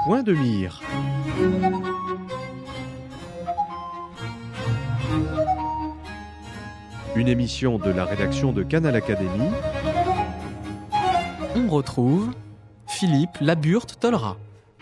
Point de mire. Une émission de la rédaction de Canal Académie. On retrouve Philippe Laburte-Tollerat.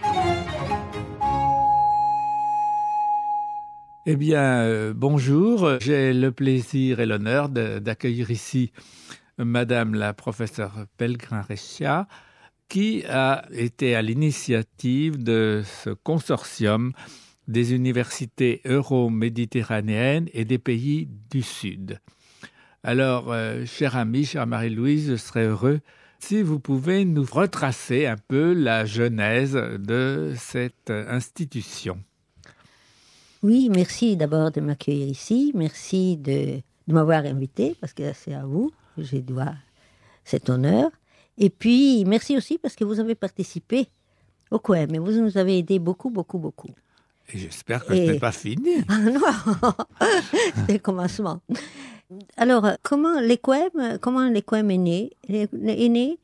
Eh bien, bonjour. J'ai le plaisir et l'honneur d'accueillir ici Madame la professeure Pellegrin-Reccia, qui a été à l'initiative de ce consortium des universités euro-méditerranéennes et des pays du Sud. Alors, chère amie, chère Marie-Louise, je serais heureux si vous pouvez nous retracer un peu la genèse de cette institution. Oui, merci d'abord de m'accueillir ici. Merci de m'avoir invité, parce que c'est à vous que je dois cet honneur. Et puis, merci aussi parce que vous avez participé au COEM et vous nous avez aidé beaucoup. Et j'espère que ce n'est pas fini. Ah non, c'est le commencement. Alors, comment le COEM est né? Est né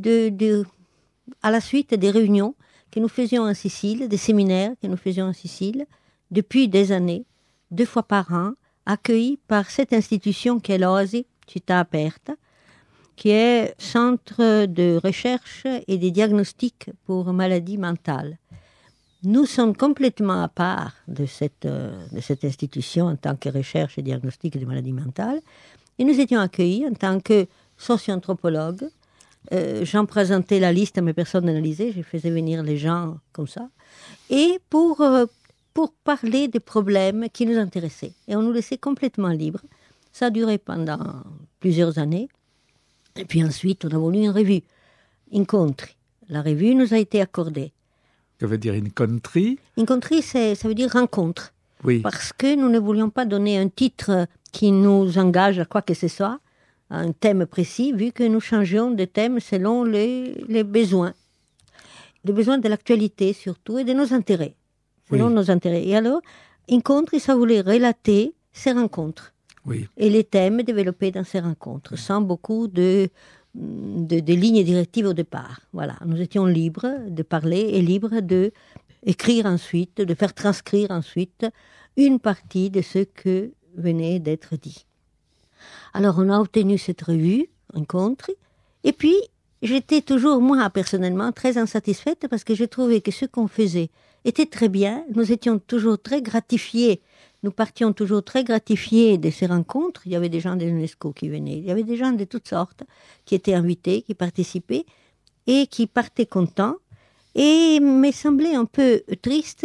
à la suite des réunions que nous faisions en Sicile, des séminaires que nous faisions en Sicile, depuis des années, 2 fois par an, accueillis par cette institution qui est l'OASI Città Aperta, qui est centre de recherche et de diagnostic pour maladies mentales. Nous sommes complètement à part de cette institution en tant que recherche et diagnostic des maladies mentales, et nous étions accueillis en tant que socio-anthropologues. J'en présentais la liste à mes personnes analysées, je faisais venir les gens comme ça, et pour parler des problèmes qui nous intéressaient. Et on nous laissait complètement libres. Ça a duré pendant plusieurs années. Et puis ensuite, on a voulu une revue, Incontri. La revue nous a été accordée. Que veut dire Incontri? Incontri, ça veut dire rencontre. Oui. Parce que nous ne voulions pas donner un titre qui nous engage à quoi que ce soit, à un thème précis, vu que nous changions de thème selon les besoins. Les besoins de l'actualité surtout et de nos intérêts. Selon nos intérêts. Et alors, Incontri, ça voulait relater ces rencontres. Oui. Et les thèmes développés dans ces rencontres, sans beaucoup de lignes directives au départ. Voilà, nous étions libres de parler et libres d'écrire ensuite, de faire transcrire ensuite une partie de ce que venait d'être dit. Alors, on a obtenu cette revue, Incontri, et puis j'étais toujours, moi, personnellement, très insatisfaite parce que j'ai trouvé que ce qu'on faisait était très bien. Nous étions toujours très gratifiés. Nous partions toujours très gratifiés de ces rencontres. Il y avait des gens de l'UNESCO qui venaient. Il y avait des gens de toutes sortes qui étaient invités, qui participaient et qui partaient contents. Et il me semblait un peu triste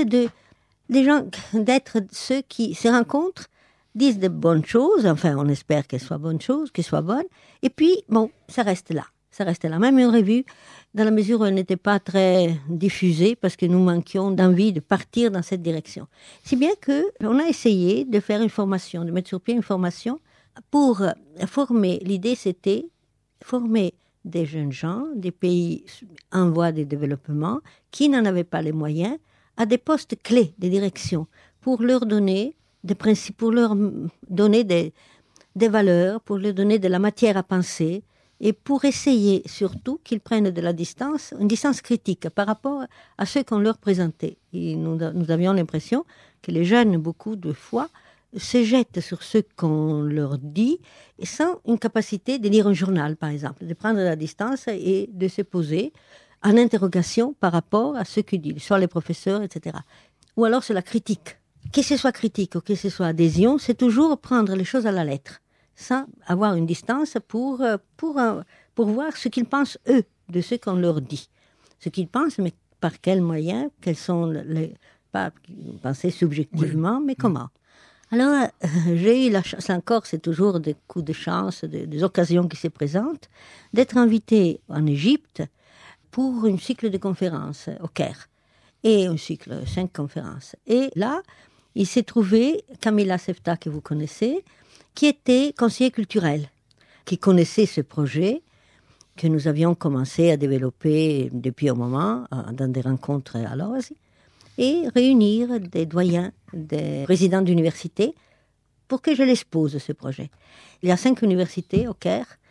d'être ceux qui, ces rencontres, disent de bonnes choses. Enfin, on espère qu'elles soient bonnes choses, qu'elles soient bonnes. Et puis, bon, ça reste là. Ça restait là. Même une revue, dans la mesure où elle n'était pas très diffusée, parce que nous manquions d'envie de partir dans cette direction. Si bien qu'on a essayé de faire une formation, de mettre sur pied une formation pour former. L'idée, c'était former des jeunes gens, des pays en voie de développement, qui n'en avaient pas les moyens, à des postes clés de direction, pour leur donner des principes, pour leur donner des valeurs, pour leur donner de la matière à penser, et pour essayer surtout qu'ils prennent de la distance, une distance critique par rapport à ce qu'on leur présentait. Et nous avions l'impression que les jeunes, beaucoup de fois, se jettent sur ce qu'on leur dit, sans une capacité de lire un journal, par exemple, de prendre de la distance et de se poser en interrogation par rapport à ce que disent, soit les professeurs, etc. Ou alors c'est la critique. Que ce soit critique ou que ce soit adhésion, c'est toujours prendre les choses à la lettre, sans avoir une distance pour voir ce qu'ils pensent, eux, de ce qu'on leur dit. Ce qu'ils pensent, mais par quels moyens, quels sont pas penser subjectivement, mais comment. Alors, j'ai eu la chance, encore, c'est toujours des coups de chance, des occasions qui se présentent, d'être invitée en Égypte pour un cycle de conférences au Caire. Et un cycle, 5 conférences. Et là, il s'est trouvé Camilla Sefta, que vous connaissez, qui était conseiller culturel, qui connaissait ce projet que nous avions commencé à développer depuis un moment, dans des rencontres à l'OASI, et réunir des doyens, des présidents d'universités, pour que je l'expose, ce projet. Il y a 5 universités au Caire,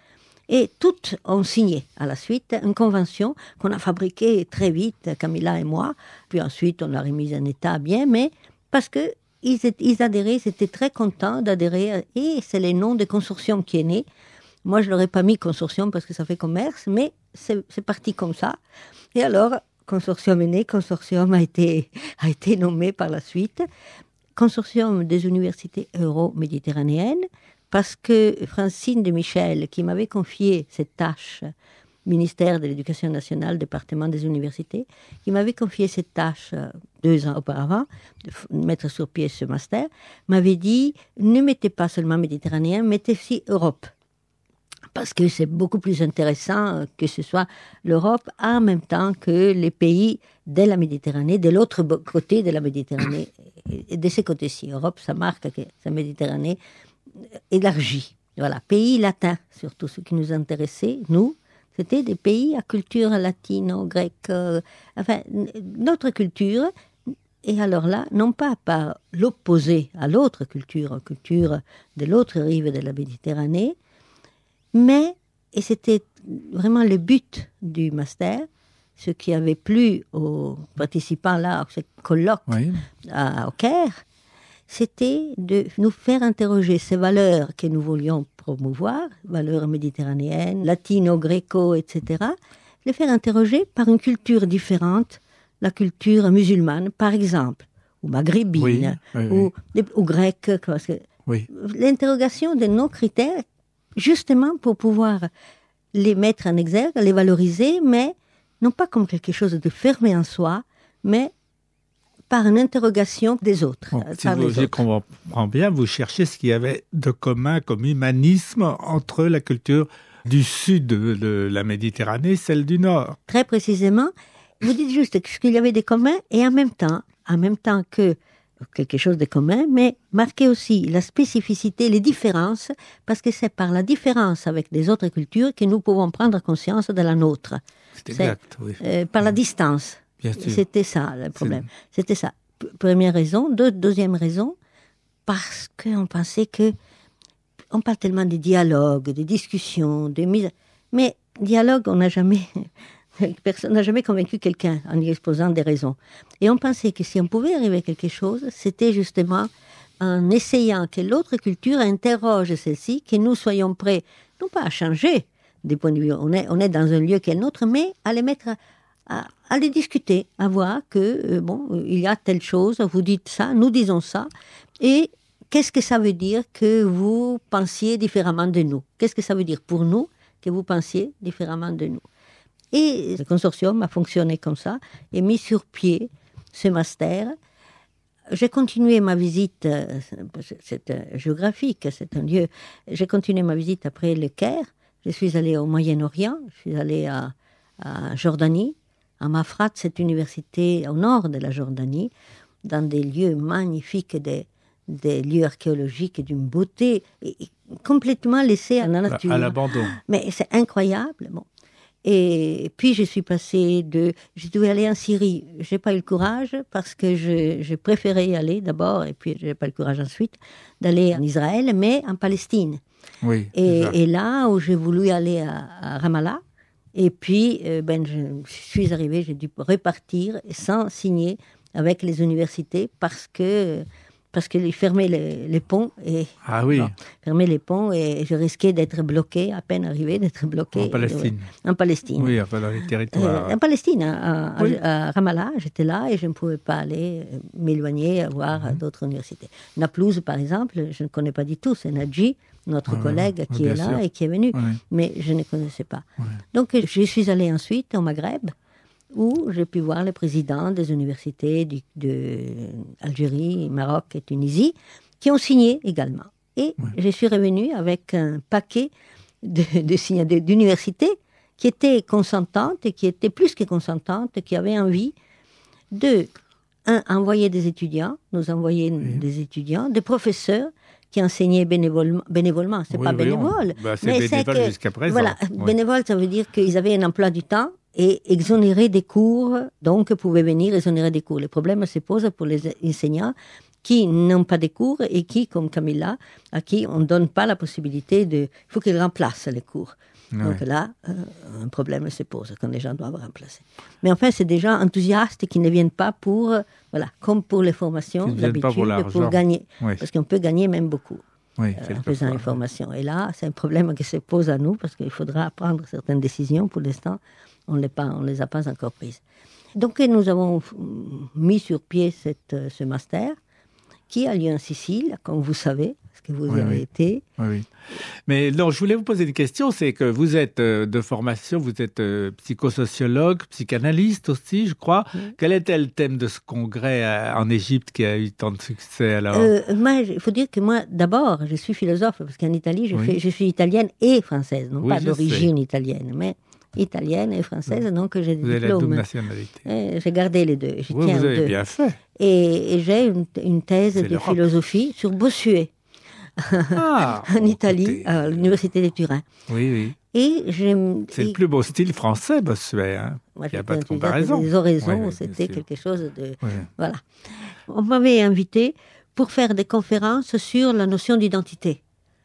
Et toutes ont signé à la suite une convention qu'on a fabriquée très vite, Camilla et moi. Puis ensuite, on l'a remise en état bien, mais parce que ils adhéraient, ils étaient très contents d'adhérer. Et c'est le nom de consortium qui est né. Moi, je ne l'aurais pas mis consortium parce que ça fait commerce, mais c'est parti comme ça. Et alors, consortium est né, consortium a été nommé par la suite. Consortium des universités euro-méditerranéennes, parce que Francine de Michel, qui m'avait confié cette tâche, ministère de l'Éducation nationale, département des universités, qui m'avait confié cette tâche 2 ans auparavant, de mettre sur pied ce master, m'avait dit, ne mettez pas seulement méditerranéen, mettez aussi Europe. Parce que c'est beaucoup plus intéressant que ce soit l'Europe en même temps que les pays de la Méditerranée, de l'autre côté de la Méditerranée, et de ce côté-ci. Europe, ça marque que c'est la Méditerranée élargie. Voilà, pays latins, surtout ce qui nous intéressait, nous, c'était des pays à culture latino-grecque, enfin, notre culture. Et alors là, non pas par l'opposé à l'autre culture de l'autre rive de la Méditerranée, mais, et c'était vraiment le but du master, ce qui avait plu aux participants là, à ce colloque au Caire, c'était de nous faire interroger ces valeurs que nous voulions promouvoir, valeurs méditerranéennes, latino-gréco, etc., les faire interroger par une culture différente, la culture musulmane, par exemple, ou maghrébine, ou grecque. Parce que l'interrogation de nos critères, justement pour pouvoir les mettre en exergue, les valoriser, mais non pas comme quelque chose de fermé en soi, mais par une interrogation des autres. Bon, si je comprends bien, vous cherchez ce qu'il y avait de commun comme humanisme entre la culture du sud de la Méditerranée et celle du nord. Très précisément, vous dites juste ce qu'il y avait de commun et en même temps que quelque chose de commun, mais marquer aussi la spécificité, les différences, parce que c'est par la différence avec les autres cultures que nous pouvons prendre conscience de la nôtre. C'est exact, oui. Par la distance. Bien sûr. C'était ça le problème. C'était ça. Première raison. Deuxième raison, parce qu'on pensait que on parle tellement de dialogue, de discussion, de mise... Mais dialogue, personne n'a jamais convaincu quelqu'un en y exposant des raisons. Et on pensait que si on pouvait arriver à quelque chose, c'était justement en essayant que l'autre culture interroge celle-ci, que nous soyons prêts, non pas à changer des points de vue, on est dans un lieu qui est le nôtre, mais à les mettre... à les discuter, à voir que, il y a telle chose, vous dites ça, nous disons ça, et qu'est-ce que ça veut dire que vous pensiez différemment de nous? Qu'est-ce que ça veut dire pour nous que vous pensiez différemment de nous? Et le consortium a fonctionné comme ça, et mis sur pied ce master. J'ai continué ma visite, c'est géographique, c'est un lieu, j'ai continué ma visite après le Caire, je suis allée au Moyen-Orient, je suis allée à Jordanie, à Mafrate, cette université au nord de la Jordanie, dans des lieux magnifiques, des lieux archéologiques d'une beauté complètement laissés à la nature. À l'abandon. Mais c'est incroyable. Bon. Et puis je suis passée je devais aller en Syrie. Je n'ai pas eu le courage parce que je préférais y aller d'abord, et puis je n'ai pas eu le courage ensuite, d'aller en Israël, mais en Palestine. Oui. Et là où j'ai voulu aller à Ramallah, et puis, je suis arrivée, j'ai dû repartir sans signer avec les universités parce qu'ils fermaient les ponts. Fermaient les ponts et je risquais d'être bloquée, à peine arrivée, d'être bloquée. En Palestine. En Palestine. Oui, enfin dans les territoires. En Palestine, à Ramallah, j'étais là et je ne pouvais pas aller m'éloigner, voir d'autres universités. Naplouse, par exemple, je ne connais pas du tout, c'est Nadji, notre collègue qui est là et qui est venu, mais je ne connaissais pas. Donc je suis allée ensuite au Maghreb, où j'ai pu voir les présidents des universités d'Algérie, Maroc et Tunisie, qui ont signé également. Et je suis revenue avec un paquet d'universités qui étaient consentantes, et qui étaient plus que consentantes, qui avaient envie de envoyer des étudiants, des étudiants, des professeurs, qui enseignaient bénévolement. C'est pas bénévole. C'est bénévole jusqu'à présent. Voilà, bénévole, ça veut dire qu'ils avaient un emploi du temps et exonérés des cours, donc pouvaient venir exonérer des cours. Le problème se pose pour les enseignants qui n'ont pas de cours et qui, comme Camilla, à qui on ne donne pas la possibilité il faut qu'ils remplacent les cours. Donc là, un problème se pose quand les gens doivent remplacer. Mais enfin, c'est des gens enthousiastes qui ne viennent pas pour, comme pour les formations, d'habitude, pour gagner. Oui. Parce qu'on peut gagner même beaucoup en faisant une formation. Et là, c'est un problème qui se pose à nous parce qu'il faudra prendre certaines décisions. Pour l'instant, on ne les a pas encore prises. Donc, nous avons mis sur pied ce master qui a lieu en Sicile, comme vous savez, parce que vous y avez été. Oui. Mais non, je voulais vous poser une question, c'est que vous êtes de formation, vous êtes psychosociologue, psychanalyste aussi, je crois. Quel était le thème de ce congrès en Égypte qui a eu tant de succès alors? Il faut dire que moi, d'abord, je suis philosophe, parce qu'en Italie, je suis italienne et française, non pas d'origine italienne, mais italienne et française, donc j'ai des diplômes. Vous avez la double nationalité. J'ai gardé les deux. Vous avez bien fait. Et j'ai une thèse de philosophie sur Bossuet, en Italie, à l'université de Turin. Oui. Et c'est le plus beau style français, Bossuet. Moi, il n'y a pas de comparaison. Des oraisons, c'était quelque chose de... Voilà. On m'avait invité pour faire des conférences sur la notion d'identité.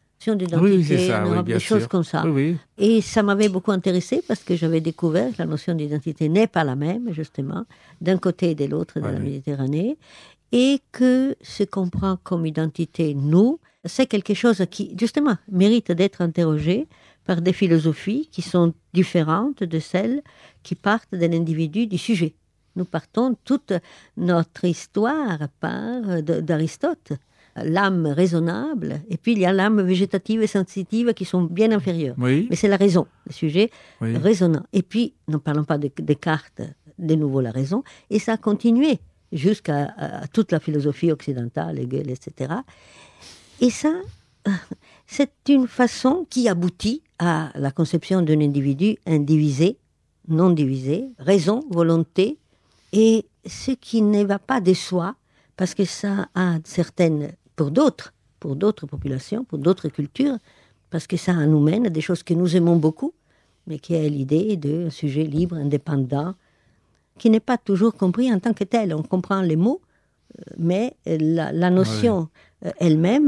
Des choses comme ça. Oui. Et ça m'avait beaucoup intéressée parce que j'avais découvert que la notion d'identité n'est pas la même, justement, d'un côté et de l'autre de la Méditerranée, et que ce qu'on prend comme identité, nous, c'est quelque chose qui, justement, mérite d'être interrogé par des philosophies qui sont différentes de celles qui partent de l'individu, du sujet. Nous partons toute notre histoire d'Aristote. L'âme raisonnable, et puis il y a l'âme végétative et sensitive qui sont bien inférieures. Oui. Mais c'est la raison, le sujet raisonnant. Et puis, ne parlons pas de Descartes, de nouveau la raison, et ça a continué jusqu'à toute la philosophie occidentale, Hegel, etc. Et ça, c'est une façon qui aboutit à la conception d'un individu indivisé, non divisé, raison, volonté, et ce qui ne va pas de soi, parce que ça a certaines... pour d'autres populations, pour d'autres cultures, parce que ça nous mène à des choses que nous aimons beaucoup, mais qui est l'idée d'un sujet libre, indépendant, qui n'est pas toujours compris en tant que tel. On comprend les mots, mais la notion elle-même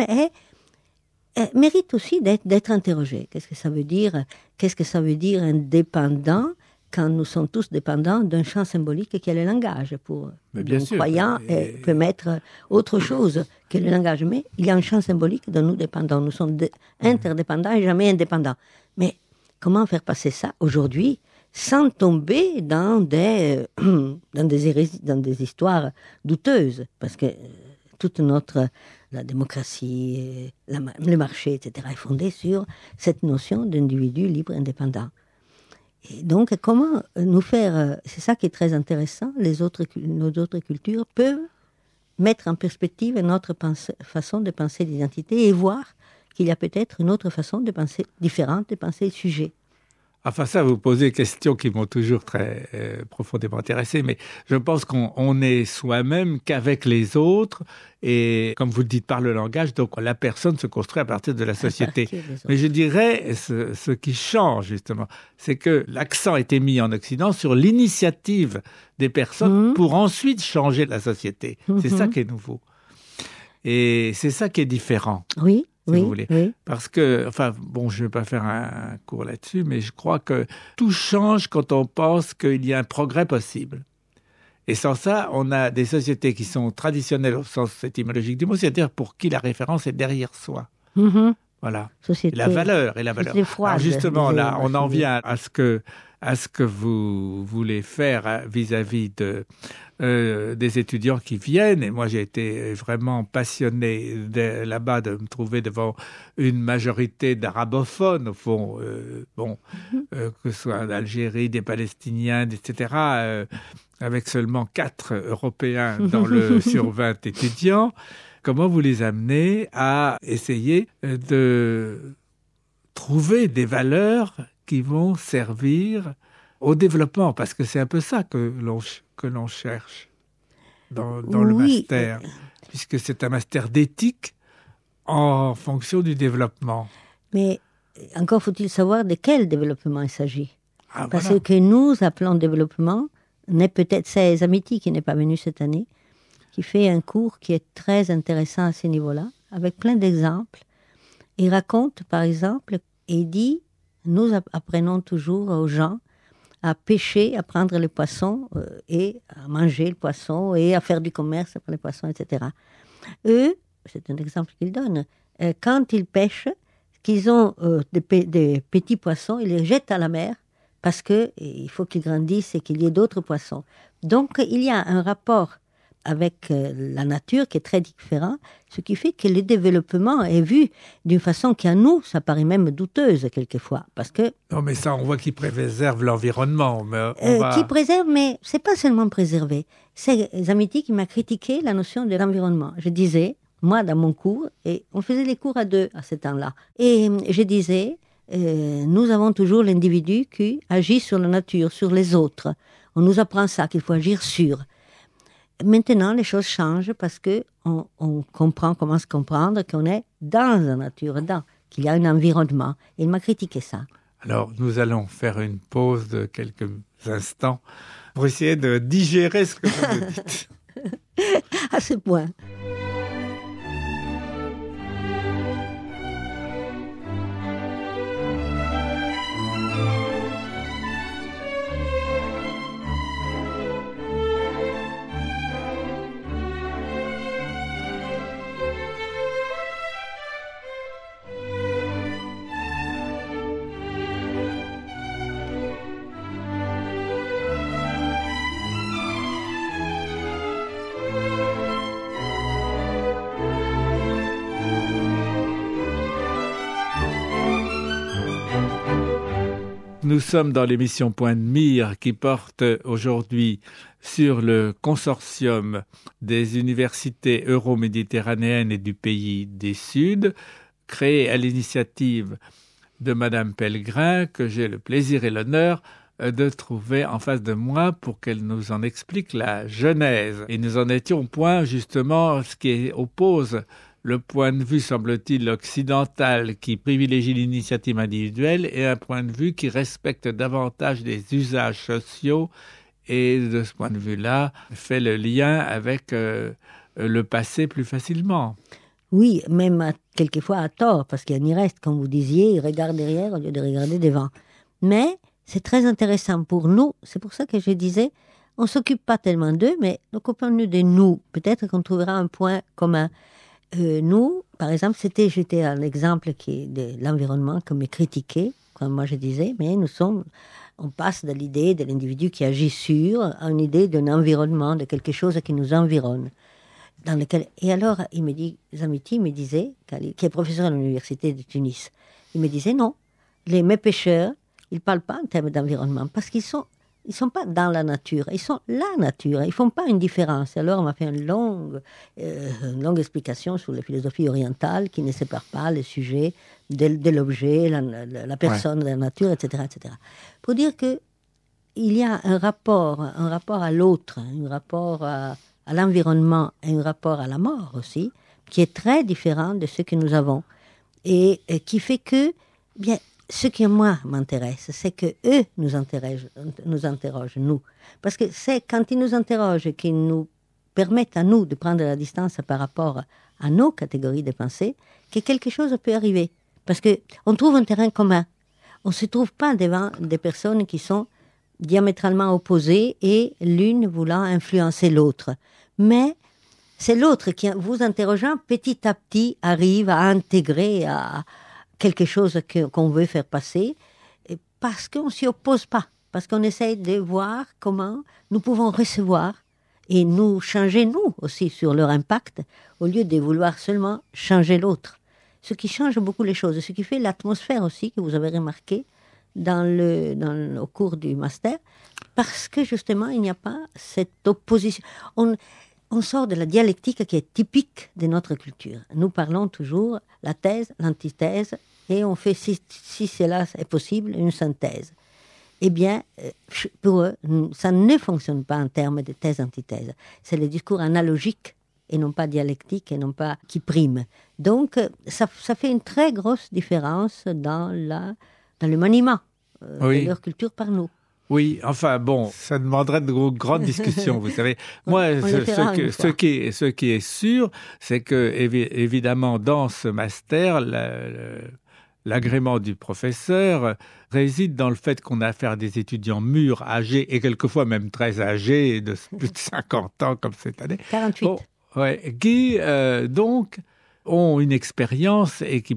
mérite aussi d'être interrogée. Qu'est-ce que ça veut dire? Qu'est-ce que ça veut dire indépendant quand nous sommes tous dépendants d'un champ symbolique qui est le langage. Pour un croyant, peut mettre autre chose que le langage. Mais il y a un champ symbolique dont nous dépendons. Nous sommes interdépendants et jamais indépendants. Mais comment faire passer ça aujourd'hui sans tomber dans des histoires douteuses? Parce que toute la démocratie, le marché, etc., est fondé sur cette notion d'individu libre, indépendant. Et donc, comment nous faire... C'est ça qui est très intéressant. Nos autres cultures peuvent mettre en perspective notre façon de penser l'identité et voir qu'il y a peut-être une autre façon de penser, différente de penser le sujet. Enfin, ça, vous posez des questions qui m'ont toujours très profondément intéressé, mais je pense qu'on est soi-même qu'avec les autres, et comme vous le dites, par le langage, donc la personne se construit à partir de la société. Mais je dirais, ce qui change justement, c'est que l'accent a été mis en Occident sur l'initiative des personnes pour ensuite changer la société. C'est ça qui est nouveau. Et c'est ça qui est différent. Oui. Si vous voulez. Parce que, je ne vais pas faire un cours là-dessus, mais je crois que tout change quand on pense qu'il y a un progrès possible. Et sans ça, on a des sociétés qui sont traditionnelles au sens étymologique du mot, c'est-à-dire pour qui la référence est derrière soi. Voilà. Société. La valeur. Alors justement, là, on en vient à ce que vous voulez faire vis-à-vis des étudiants qui viennent. Et moi, j'ai été vraiment passionné là-bas de me trouver devant une majorité d'arabophones, au fond, que ce soit d'Algérie, des Palestiniens, etc., avec seulement 4 Européens sur 20 étudiants. Comment vous les amenez à essayer de trouver des valeurs qui vont servir au développement, parce que c'est un peu ça que l'on cherche dans le master, puisque c'est un master d'éthique en fonction du développement. Mais encore faut-il savoir de quel développement il s'agit. Parce que nous appelons développement, c'est Amity qui n'est pas venu cette année, qui fait un cours qui est très intéressant à ce niveau-là, avec plein d'exemples. Il raconte, par exemple, et dit nous apprenons toujours aux gens à pêcher, à prendre les poissons et à manger le poisson et à faire du commerce avec les poissons, etc. Eux, c'est un exemple qu'ils donnent, quand ils pêchent, qu'ils ont des petits poissons, ils les jettent à la mer parce qu'il faut qu'ils grandissent et qu'il y ait d'autres poissons. Donc, il y a un rapport avec la nature qui est très différent, ce qui fait que le développement est vu d'une façon qui, à nous, ça paraît même douteuse quelquefois, parce que... Non, mais ça, on voit qu'ils préservent l'environnement. Mais Qui préserve, mais c'est pas seulement préserver. C'est Zamiti qui m'a critiqué la notion de l'environnement. Je disais, moi, dans mon cours, et on faisait les cours à 2 à ce temps-là, et je disais, nous avons toujours l'individu qui agit sur la nature, sur les autres. On nous apprend ça, qu'il faut agir sur. Maintenant, les choses changent parce qu'on commence à comprendre qu'on est dans la nature, qu'il y a un environnement. Et il m'a critiqué ça. Alors, nous allons faire une pause de quelques instants pour essayer de digérer ce que vous nous dites. À ce point. Nous sommes dans l'émission Point de Mire qui porte aujourd'hui sur le consortium des universités euro-méditerranéennes et du pays des Suds, créé à l'initiative de Madame Pellegrin, que j'ai le plaisir et l'honneur de trouver en face de moi pour qu'elle nous en explique la genèse. Et nous en étions au point, justement, ce qui oppose le point de vue, semble-t-il, occidental qui privilégie l'initiative individuelle et un point de vue qui respecte davantage les usages sociaux et, de ce point de vue-là, fait le lien avec le passé plus facilement. Oui, même quelquefois à tort, parce qu'il y reste, comme vous disiez, il regarde derrière au lieu de regarder devant. Mais c'est très intéressant pour nous, c'est pour ça que je disais, on ne s'occupe pas tellement d'eux, mais occupons-nous de nous. Peut-être qu'on trouvera un point commun. Nous, par exemple, j'étais à l'exemple de l'environnement qu'on me critiquait, comme moi je disais, mais on passe de l'idée de l'individu qui agit sur à une idée d'un environnement, de quelque chose qui nous environne. Et alors, Zamiti me disait, qui est professeur à l'université de Tunis, il me disait non, mes pêcheurs, ils ne parlent pas en termes d'environnement, parce qu'ils sont pas dans la nature, ils sont la nature, ils font pas une différence. Alors on m'a fait une longue explication sur la philosophie orientale qui ne sépare pas le sujet de l'objet, la personne, de la nature, etc., etc. Pour dire que il y a un rapport à l'autre, un rapport à l'environnement et un rapport à la mort aussi, qui est très différent de ce que nous avons et qui fait que bien. Ce qui, moi, m'intéresse, c'est qu'eux nous interrogent, nous. Parce que c'est quand ils nous interrogent qu'ils nous permettent à nous de prendre la distance par rapport à nos catégories de pensée que quelque chose peut arriver. Parce qu'on trouve un terrain commun. On ne se trouve pas devant des personnes qui sont diamétralement opposées et l'une voulant influencer l'autre. Mais c'est l'autre qui, vous interrogeant, petit à petit arrive à intégrer quelque chose qu'on veut faire passer, parce qu'on ne s'y oppose pas, parce qu'on essaye de voir comment nous pouvons recevoir et nous changer, nous aussi, sur leur impact, au lieu de vouloir seulement changer l'autre. Ce qui change beaucoup les choses, ce qui fait l'atmosphère aussi, que vous avez remarqué au cours du master, parce que justement, il n'y a pas cette opposition. On sort de la dialectique qui est typique de notre culture. Nous parlons toujours la thèse, l'antithèse, et on fait, si cela est possible, une synthèse. Eh bien, pour eux, ça ne fonctionne pas en termes de thèse-antithèse. C'est le discours analogique et non pas dialectique et non pas qui prime. Donc, ça fait une très grosse différence dans le maniement de leur culture par nous. Oui, enfin bon, ça demanderait de grandes discussions, vous savez. Moi, ce qui est sûr, c'est que évidemment dans ce master, L'agrément du professeur réside dans le fait qu'on a affaire à des étudiants mûrs, âgés et quelquefois même très âgés, de plus de 50 ans comme cette année. 48. Bon, ouais, qui donc ont une expérience et qui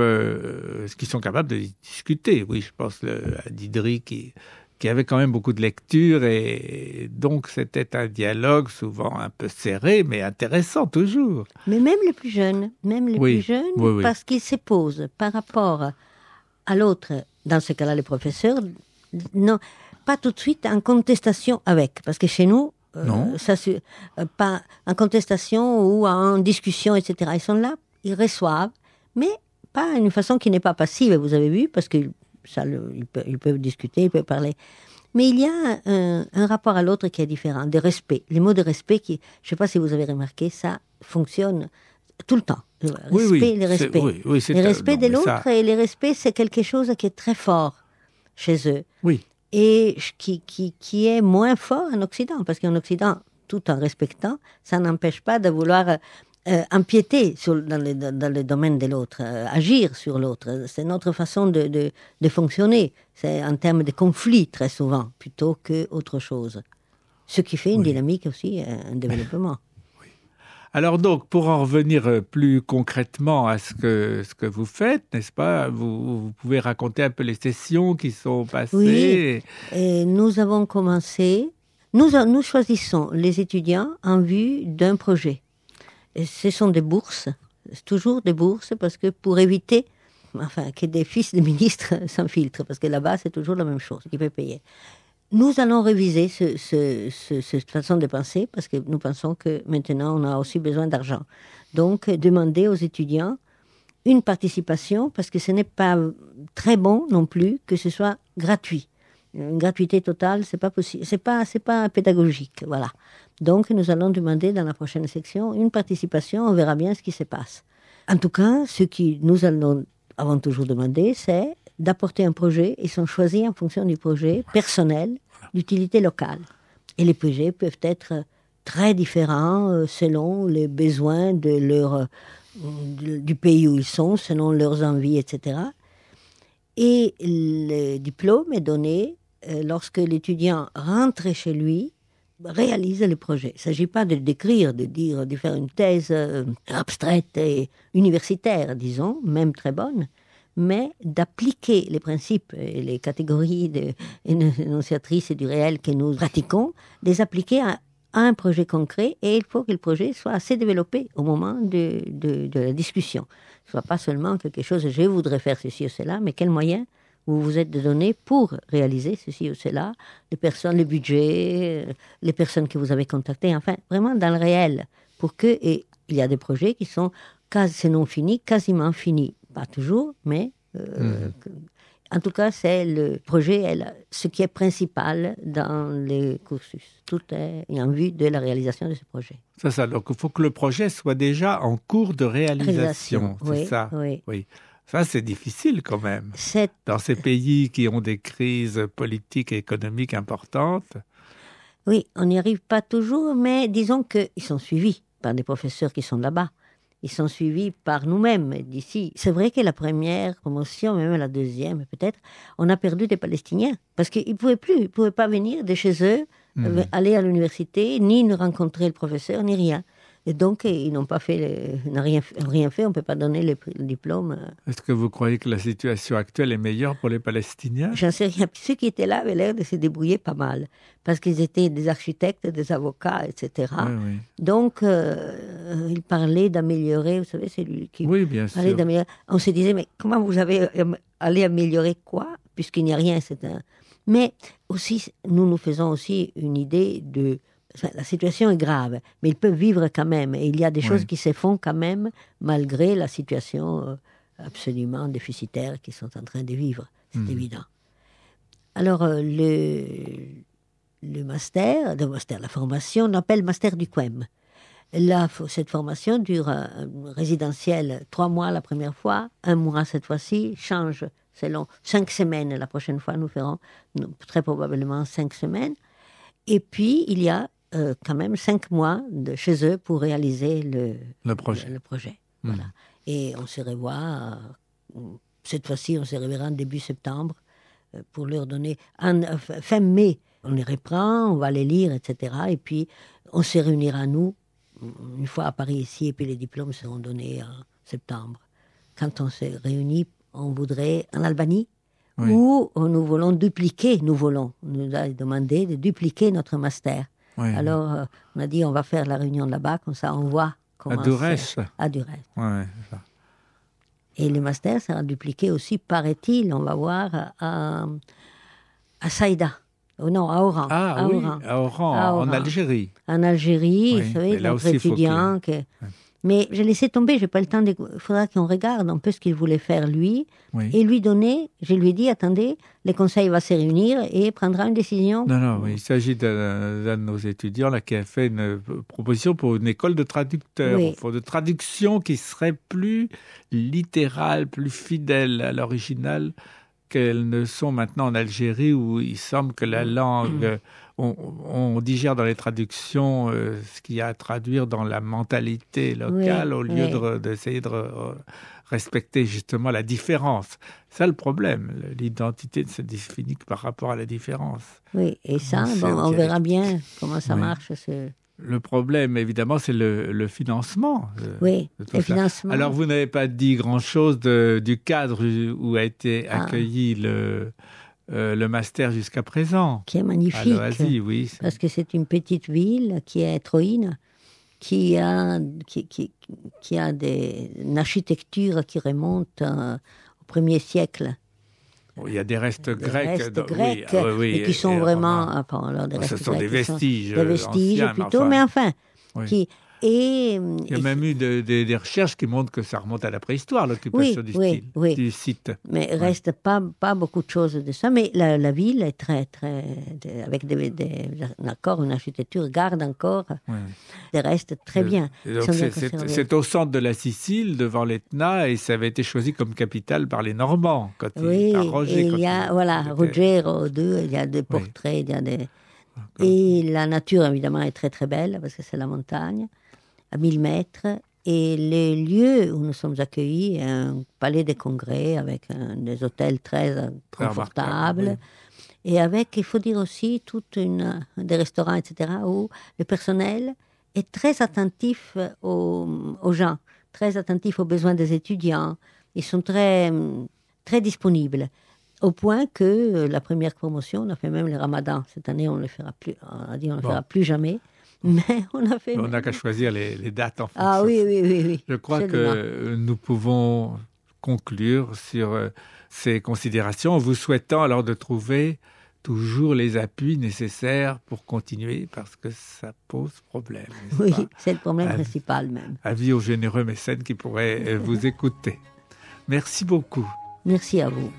sont capables de discuter. Oui, je pense à Didery qui avait quand même beaucoup de lecture et donc c'était un dialogue souvent un peu serré mais intéressant toujours. Mais même les plus jeunes, Oui, oui. parce qu'ils se posent par rapport à l'autre, dans ce cas-là les professeurs, non, pas tout de suite en contestation avec, parce que chez nous, Non. pas en contestation ou en discussion, etc. Ils sont là, ils reçoivent, mais pas d'une façon qui n'est pas passive, vous avez vu, parce que ils peuvent discuter, ils peuvent parler. Mais il y a un rapport à l'autre qui est différent, de respect. Les mots de respect, je ne sais pas si vous avez remarqué, ça fonctionne tout le temps. Le respect, le respect. Le respect de l'autre et le respect, c'est quelque chose qui est très fort chez eux. Oui. Et qui est moins fort en Occident, parce qu'en Occident, tout en respectant, ça n'empêche pas de vouloir empiéter dans le domaine de l'autre, agir sur l'autre. C'est notre façon de fonctionner. C'est en termes de conflit, très souvent, plutôt qu'autre chose. Ce qui fait une dynamique aussi, un développement. Alors donc, pour en revenir plus concrètement à ce que vous faites, n'est-ce pas, vous pouvez raconter un peu les sessions qui sont passées. Oui, et nous avons commencé, nous choisissons les étudiants en vue d'un projet. Et ce sont des bourses, toujours des bourses, parce que pour éviter que des fils de ministres s'infiltrent, parce que là-bas c'est toujours la même chose, qui peut payer. Nous allons réviser cette façon de penser parce que nous pensons que maintenant on a aussi besoin d'argent. Donc demander aux étudiants une participation parce que ce n'est pas très bon non plus que ce soit gratuit. Une gratuité totale, c'est pas possible, c'est pas pédagogique, voilà. Donc nous allons demander dans la prochaine section une participation, on verra bien ce qui se passe. En tout cas, ce que nous avons toujours demandé, c'est d'apporter un projet. Ils sont choisis en fonction du projet personnel d'utilité locale. Et les projets peuvent être très différents selon les besoins du pays où ils sont, selon leurs envies, etc. Et le diplôme est donné lorsque l'étudiant rentre chez lui, réalise le projet. Il ne s'agit pas de d'écrire, de faire une thèse abstraite et universitaire, disons, même très bonne, mais d'appliquer les principes et les catégories énonciatrices du réel que nous pratiquons, de les appliquer à un projet concret, et il faut que le projet soit assez développé au moment de la discussion. Ce ne soit pas seulement quelque chose, je voudrais faire ceci ou cela, mais quels moyens vous vous êtes donné pour réaliser ceci ou cela, les personnes, le budget, les personnes que vous avez contactées, enfin, vraiment dans le réel, et il y a des projets qui sont sinon finis, quasiment finis. Pas toujours, mais en tout cas, c'est le projet, ce qui est principal dans les cursus. Tout est en vue de la réalisation de ce projet. C'est ça, donc il faut que le projet soit déjà en cours de réalisation, c'est oui, ça. Oui. Ça, c'est difficile quand même. Dans ces pays qui ont des crises politiques et économiques importantes. Oui, on n'y arrive pas toujours, mais disons qu'ils sont suivis par des professeurs qui sont là-bas. Ils sont suivis par nous-mêmes d'ici. C'est vrai que la première promotion, même la deuxième peut-être, on a perdu des Palestiniens. Parce qu'ils ne pouvaient pas venir de chez eux, aller à l'université, ni ne rencontrer le professeur, ni rien. Et donc, ils n'ont rien fait, on ne peut pas donner le diplôme. Est-ce que vous croyez que la situation actuelle est meilleure pour les Palestiniens ? J'en sais rien. Ceux qui étaient là avaient l'air de se débrouiller pas mal, parce qu'ils étaient des architectes, des avocats, etc. Oui. Donc, ils parlaient d'améliorer, vous savez, c'est lui qui bien parlait sûr. d'améliorer. On se disait, mais comment vous allez améliorer quoi, puisqu'il n'y a rien. Mais aussi, nous faisons aussi une idée la situation est grave, mais ils peuvent vivre quand même. Et il y a des choses qui se font quand même, malgré la situation absolument déficitaire qu'ils sont en train de vivre. C'est évident. Alors, le master, la formation, on appelle master du QEM. Cette formation dure résidentielle 3 mois la première fois, 1 mois cette fois-ci, change selon 5 semaines. La prochaine fois, nous ferons très probablement 5 semaines. Et puis, il y a quand même 5 mois chez eux pour réaliser le projet. Voilà. Et on se revoit Cette fois-ci, on se réveillera en début septembre pour leur donner... fin mai, on les reprend, on va les lire, etc. Et puis, on se réunira, nous, une fois à Paris ici, et puis les diplômes seront donnés en septembre. Quand on se réunit, on voudrait en Albanie, où nous voulons dupliquer, on nous a demandé de dupliquer notre master. Oui. Alors, on a dit, on va faire la réunion là-bas, comme ça, on voit comment... À Durès. À Durès. Ouais, et le master sera dupliqué aussi, paraît-il, on va voir, à Saïda. Non, à Oran. Ah oui, à Oran, en Algérie. En Algérie, vous savez, notre étudiant... Mais j'ai laissé tomber, je n'ai pas le temps. Il faudra qu'on regarde un peu ce qu'il voulait faire lui et lui donner. Je lui ai dit, attendez, le conseil va se réunir et prendra une décision. Non, il s'agit d'un de nos étudiants là, qui a fait une proposition pour une école de traducteurs, pour de traduction qui serait plus littérale, plus fidèle à l'original qu'elles ne sont maintenant en Algérie, où il semble que la langue... On digère dans les traductions ce qu'il y a à traduire dans la mentalité locale au lieu d'essayer de respecter justement la différence. C'est le problème. L'identité ne se définit que par rapport à la différence. Oui, et ça, on verra bien comment ça marche. Le problème, évidemment, c'est le financement. Oui, le financement. Alors, vous n'avez pas dit grand-chose du cadre où a été accueilli le master jusqu'à présent. Qui est magnifique. À l'Oasie, oui. Parce que c'est une petite ville qui est Troïne, qui a une architecture qui remonte au 1er siècle. Il y a des restes grecs. Mais qui sont vraiment... ce sont des vestiges. Des vestiges anciens, plutôt, mais enfin... Qui, il y a même eu des recherches qui montrent que ça remonte à la préhistoire, l'occupation du site. Mais il ne reste pas beaucoup de choses de ça. Mais la ville est très, avec une architecture, garde encore des restes très bien. Donc c'est au centre de la Sicile, devant l'Etna, et ça avait été choisi comme capitale par les Normands. Roger II, il y a des portraits, il y a des... Et la nature, évidemment, est très, très belle, parce que c'est la montagne, à 1000 mètres. Et les lieux où nous sommes accueillis, un palais des congrès, avec des hôtels très confortables. Et avec, il faut dire aussi, des restaurants, etc., où le personnel est très attentif aux gens, très attentif aux besoins des étudiants. Ils sont très, très disponibles. Au point que la première promotion, on a fait même le ramadan. Cette année, on ne le fera plus. On a dit on ne le fera plus jamais. Mais on a fait... On n'a qu'à choisir les dates en fonction. Ah oui. Je crois que nous pouvons conclure sur ces considérations en vous souhaitant alors de trouver toujours les appuis nécessaires pour continuer, parce que ça pose problème. Oui, c'est le problème principal même. Avis aux généreux mécènes qui pourraient vous écouter. Merci beaucoup. Merci à vous.